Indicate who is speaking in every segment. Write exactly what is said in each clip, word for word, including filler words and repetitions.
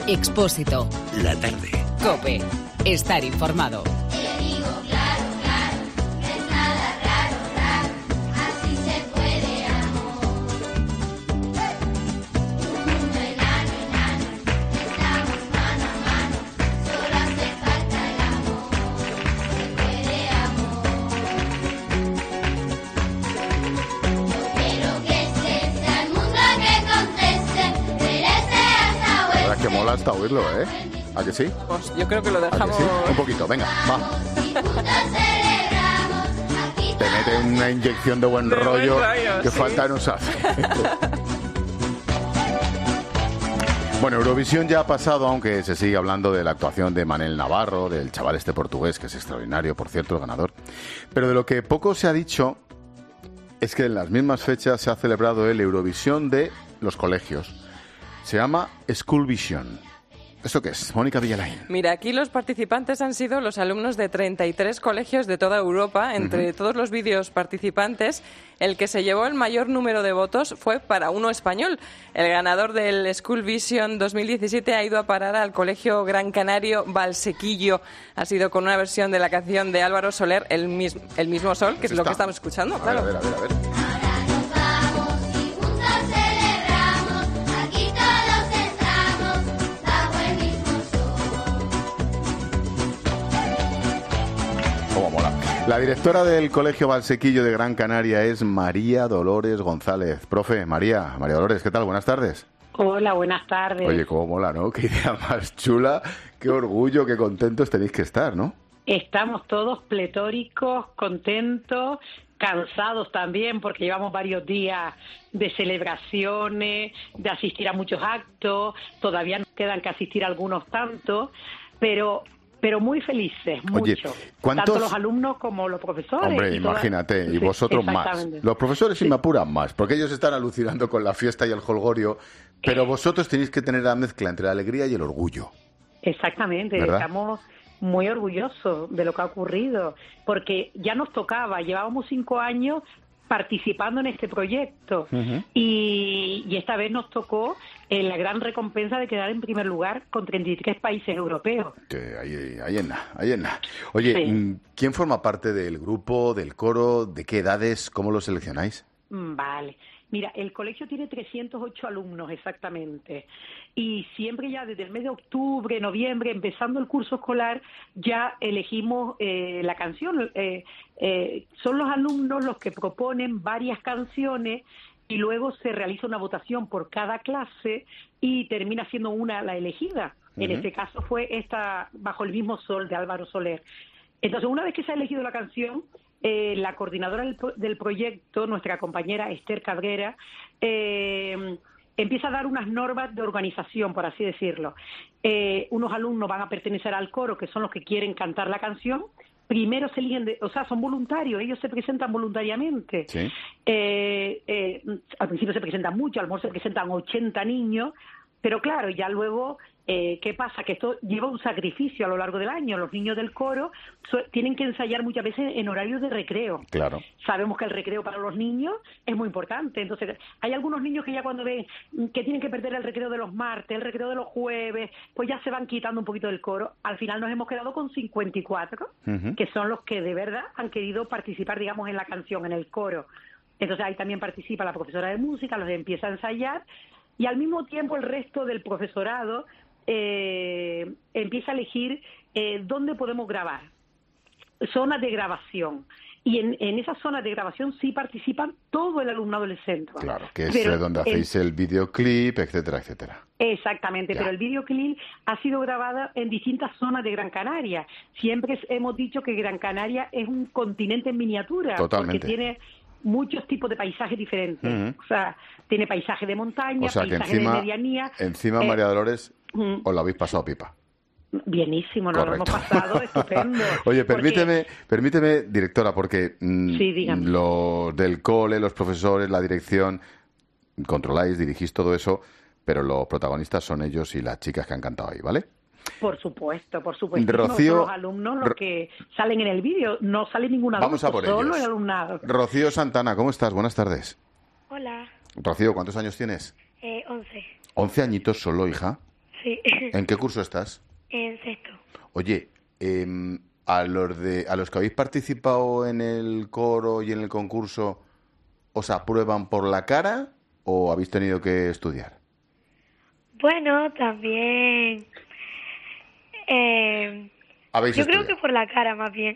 Speaker 1: Expósito.
Speaker 2: La tarde.
Speaker 1: COPE. Estar informado.
Speaker 3: Que mola hasta oírlo, ¿eh? ¿A que sí?
Speaker 4: Pues yo creo que lo dejamos...
Speaker 3: ¿A que sí? Un poquito, venga, va. Te mete una inyección de buen
Speaker 4: de
Speaker 3: rollo
Speaker 4: buen rollo,
Speaker 3: que
Speaker 4: sí.
Speaker 3: falta nos hace. Bueno, Eurovisión ya ha pasado, aunque se sigue hablando de la actuación de Manel Navarro, del chaval este portugués, que es extraordinario, por cierto, el ganador. Pero de lo que poco se ha dicho es que en las mismas fechas se ha celebrado el Eurovisión de los colegios. Se llama School Vision. ¿Esto qué es? Mónica Villalain.
Speaker 4: Mira, aquí los participantes han sido los alumnos de treinta y tres colegios de toda Europa. Entre uh-huh. todos los vídeos participantes, el que se llevó el mayor número de votos fue para uno español. El ganador del School Vision dos mil diecisiete ha ido a parar al Colegio Gran Canario Valsequillo. Ha sido con una versión de la canción de Álvaro Soler, El mismo, el mismo Sol, que es lo que estamos escuchando.
Speaker 3: A
Speaker 4: Claro.
Speaker 3: ver, a ver, a ver. A ver. La directora del Colegio Valsequillo de Gran Canaria es María Dolores González. Profe, María, María Dolores, ¿qué tal? Buenas tardes.
Speaker 5: Hola, buenas tardes.
Speaker 3: Oye, cómo mola, ¿no? Qué idea más chula, qué orgullo, qué contentos tenéis que estar, ¿no?
Speaker 5: Estamos todos pletóricos, contentos, cansados también, porque llevamos varios días de celebraciones, de asistir a muchos actos, todavía nos quedan que asistir a algunos tantos, pero... Pero muy felices,
Speaker 3: Oye,
Speaker 5: mucho.
Speaker 3: ¿cuántos...
Speaker 5: Tanto los alumnos como los profesores.
Speaker 3: Hombre,
Speaker 5: y
Speaker 3: imagínate,
Speaker 5: todas...
Speaker 3: y vosotros
Speaker 5: sí,
Speaker 3: más. Los profesores sí. sí me apuran más, porque ellos están alucinando con la fiesta y el jolgorio, pero vosotros tenéis que tener la mezcla entre la alegría y el orgullo.
Speaker 5: Exactamente,
Speaker 3: ¿verdad?
Speaker 5: Estamos muy orgullosos de lo que ha ocurrido, porque ya nos tocaba, llevábamos cinco años participando en este proyecto uh-huh. y, y esta vez nos tocó eh, la gran recompensa de quedar en primer lugar con treinta y tres países europeos.
Speaker 3: Que ahí, ahí en nada, ahí en nada. Oye,
Speaker 5: sí.
Speaker 3: ¿quién forma parte del grupo, del coro? ¿De qué edades? ¿Cómo lo seleccionáis?
Speaker 5: Vale. Mira, el colegio tiene trescientos ocho alumnos exactamente y siempre ya desde el mes de octubre, noviembre, empezando el curso escolar, ya elegimos eh, la canción. Eh, eh, son los alumnos los que proponen varias canciones y luego se realiza una votación por cada clase y termina siendo una la elegida. Uh-huh. En este caso fue esta Bajo el mismo sol de Álvaro Soler. Entonces, una vez que se ha elegido la canción, Eh, la coordinadora del, del proyecto, nuestra compañera Esther Cabrera, eh, empieza a dar unas normas de organización, por así decirlo. Eh, unos alumnos van a pertenecer al coro, que son los que quieren cantar la canción. Primero se eligen, de, o sea, son voluntarios, ellos se presentan voluntariamente.
Speaker 3: ¿Sí?
Speaker 5: Eh, eh, al principio se presentan mucho, a lo mejor se presentan ochenta niños, pero claro, ya luego... Eh, ¿Qué pasa? Que esto lleva un sacrificio a lo largo del año. Los niños del coro so, tienen que ensayar muchas veces en horarios de recreo.
Speaker 3: Claro.
Speaker 5: Sabemos que el recreo para los niños es muy importante. Entonces, hay algunos niños que ya cuando ven que tienen que perder el recreo de los martes, el recreo de los jueves, pues ya se van quitando un poquito del coro. Al final nos hemos quedado con cincuenta y cuatro, uh-huh. que son los que de verdad han querido participar, digamos, en la canción, en el coro. Entonces, ahí también participa la profesora de música, los empieza a ensayar, y al mismo tiempo el resto del profesorado Eh, empieza a elegir eh, dónde podemos grabar, zonas de grabación. Y en, en esas zonas de grabación sí participan todo el alumnado del centro.
Speaker 3: Claro, que es
Speaker 5: pero
Speaker 3: donde hacéis el, el videoclip, etcétera, etcétera.
Speaker 5: Exactamente,
Speaker 3: ya.
Speaker 5: Pero el videoclip ha sido grabado en distintas zonas de Gran Canaria. Siempre hemos dicho que Gran Canaria es un continente en miniatura.
Speaker 3: Totalmente.
Speaker 5: Porque tiene muchos tipos de paisajes diferentes.
Speaker 3: Uh-huh.
Speaker 5: O sea, tiene paisaje de montaña,
Speaker 3: o sea,
Speaker 5: paisaje
Speaker 3: encima,
Speaker 5: de medianía.
Speaker 3: Encima,
Speaker 5: eh,
Speaker 3: María Dolores,
Speaker 5: uh-huh.
Speaker 3: os lo habéis pasado pipa.
Speaker 5: Bienísimo, nos lo hemos pasado estupendo.
Speaker 3: Oye, permíteme, porque... permíteme, directora, porque mmm,
Speaker 5: sí, dígame.
Speaker 3: Los del cole, los profesores, la dirección, controláis, dirigís todo eso, pero los protagonistas son ellos y las chicas que han cantado ahí, ¿vale?
Speaker 5: Por supuesto, por supuesto.
Speaker 3: Rocío,
Speaker 5: son los alumnos los que salen en el vídeo, no sale ningún adulto,
Speaker 3: vamos a por
Speaker 5: solo
Speaker 3: ellos.
Speaker 5: el alumnado.
Speaker 3: Rocío Santana, ¿cómo estás? Buenas tardes.
Speaker 6: Hola.
Speaker 3: Rocío, ¿cuántos años tienes?
Speaker 6: Eh, once.
Speaker 3: ¿Once añitos solo, hija?
Speaker 2: Sí.
Speaker 3: ¿En qué curso estás?
Speaker 2: En sexto.
Speaker 3: Oye, eh, a los de a los que habéis participado en el coro y en el concurso, ¿os aprueban por la cara o habéis tenido que estudiar?
Speaker 2: Bueno, también... Eh,
Speaker 3: ¿Habéis
Speaker 2: yo
Speaker 3: estudiado?
Speaker 2: creo que por la cara, más bien.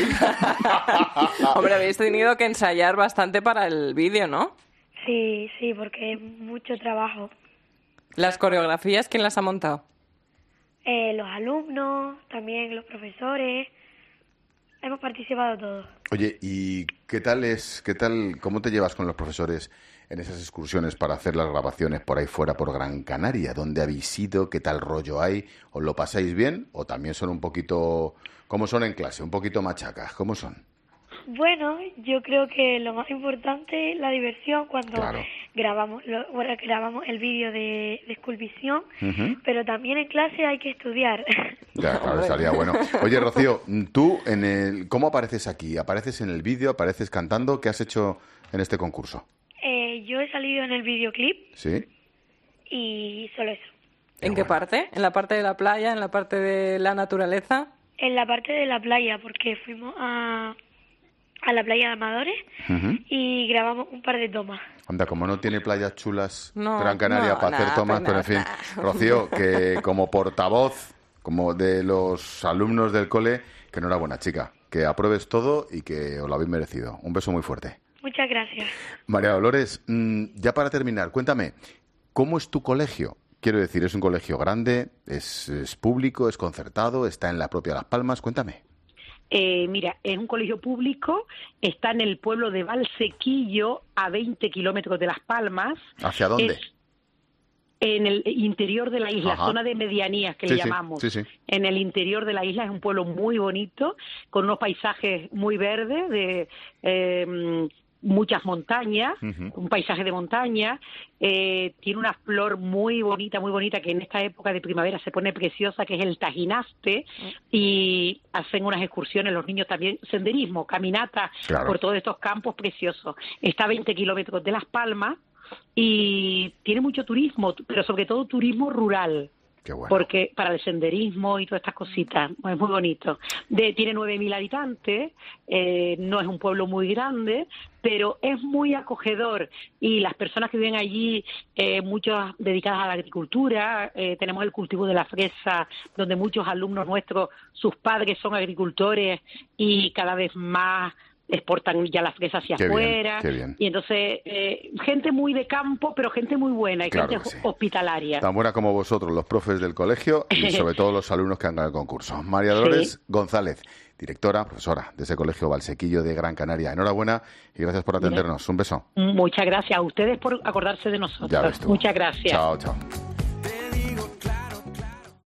Speaker 3: ¿Ah, sí?
Speaker 4: Hombre, habéis tenido que ensayar bastante para el vídeo, ¿no?
Speaker 2: Sí, sí, porque es mucho trabajo.
Speaker 4: Las coreografías, ¿quién las ha montado?
Speaker 2: Eh, los alumnos, también los profesores, hemos participado todos.
Speaker 3: Oye, ¿y qué tal es, qué tal, cómo te llevas con los profesores en esas excursiones para hacer las grabaciones por ahí fuera, por Gran Canaria? ¿Dónde habéis ido? ¿Qué tal rollo hay? ¿Os lo pasáis bien? ¿O también son un poquito, cómo son en clase, un poquito machacas? ¿Cómo son?
Speaker 2: Bueno, yo creo que lo más importante es la diversión cuando
Speaker 3: Claro.
Speaker 2: grabamos lo, bueno, grabamos el vídeo de, de Schoolvision,
Speaker 3: Ujú.
Speaker 2: pero también en clase hay que estudiar.
Speaker 3: Ya, claro, estaría bueno. Oye, Rocío, tú, en el, ¿cómo apareces aquí? ¿Apareces en el vídeo? ¿Apareces cantando? ¿Qué has hecho en este concurso?
Speaker 2: eh, yo he salido en el videoclip
Speaker 3: ¿Sí?
Speaker 2: y solo eso.
Speaker 4: ¿En qué parte? ¿En la parte de la playa? ¿En la parte de la naturaleza?
Speaker 2: En la parte de la playa, porque fuimos a, a la playa de Amadores
Speaker 3: Ujú.
Speaker 2: y grabamos un par de tomas.
Speaker 3: Anda, como no tiene playas chulas
Speaker 4: No,
Speaker 3: Gran Canaria
Speaker 4: no,
Speaker 3: para hacer
Speaker 4: nah,
Speaker 3: tomas,
Speaker 4: pues
Speaker 3: pero en
Speaker 4: nada.
Speaker 3: fin, Rocío, que como portavoz, como de los alumnos del cole, que enhorabuena, chica, que apruebes todo y que os lo habéis merecido. Un beso muy fuerte.
Speaker 2: Muchas gracias.
Speaker 3: María Dolores, mmm, ya para terminar, cuéntame, ¿cómo es tu colegio? Quiero decir, ¿es un colegio grande? ¿Es, es público? ¿Es concertado? ¿Está en la propia Las Palmas? Cuéntame.
Speaker 5: Eh, mira, es un colegio público, está en el pueblo de Valsequillo, a veinte kilómetros de Las Palmas.
Speaker 3: ¿Hacia dónde?
Speaker 5: Es en el interior de la isla,
Speaker 3: Ajá.
Speaker 5: zona de medianías que
Speaker 3: Sí,
Speaker 5: le
Speaker 3: sí,
Speaker 5: llamamos.
Speaker 3: sí, sí.
Speaker 5: En el interior de la isla es un pueblo muy bonito, con unos paisajes muy verdes, de eh, muchas montañas,
Speaker 3: Ujú.
Speaker 5: un paisaje de montaña. Eh, tiene una flor muy bonita, muy bonita, que en esta época de primavera se pone preciosa, que es el tajinaste, y hacen unas excursiones los niños también, senderismo, caminata
Speaker 3: Claro.
Speaker 5: por todos estos campos preciosos. Está a veinte kilómetros de Las Palmas y tiene mucho turismo, pero sobre todo turismo rural.
Speaker 3: Qué bueno.
Speaker 5: Porque para el senderismo y todas estas cositas, es muy bonito. De, tiene nueve mil habitantes, eh, no es un pueblo muy grande, pero es muy acogedor. Y las personas que viven allí, eh, muchas dedicadas a la agricultura, eh, tenemos el cultivo de la fresa, donde muchos alumnos nuestros, sus padres son agricultores y cada vez más exportan ya la fresa hacia
Speaker 3: Qué bien,
Speaker 5: afuera.
Speaker 3: qué bien.
Speaker 5: Y entonces, eh, gente muy de campo, pero gente muy buena y
Speaker 3: Claro
Speaker 5: gente
Speaker 3: que sí.
Speaker 5: hospitalaria.
Speaker 3: Tan buena como vosotros, los profes del colegio y sobre todo los alumnos que han ganado el concurso. María Dolores
Speaker 5: Sí.
Speaker 3: González, directora, profesora de ese colegio Valsequillo de Gran Canaria. Enhorabuena y gracias por atendernos. Un beso.
Speaker 5: Muchas gracias a ustedes por acordarse de nosotros.
Speaker 3: Ya ves tú.
Speaker 5: Muchas gracias.
Speaker 3: Chao, chao.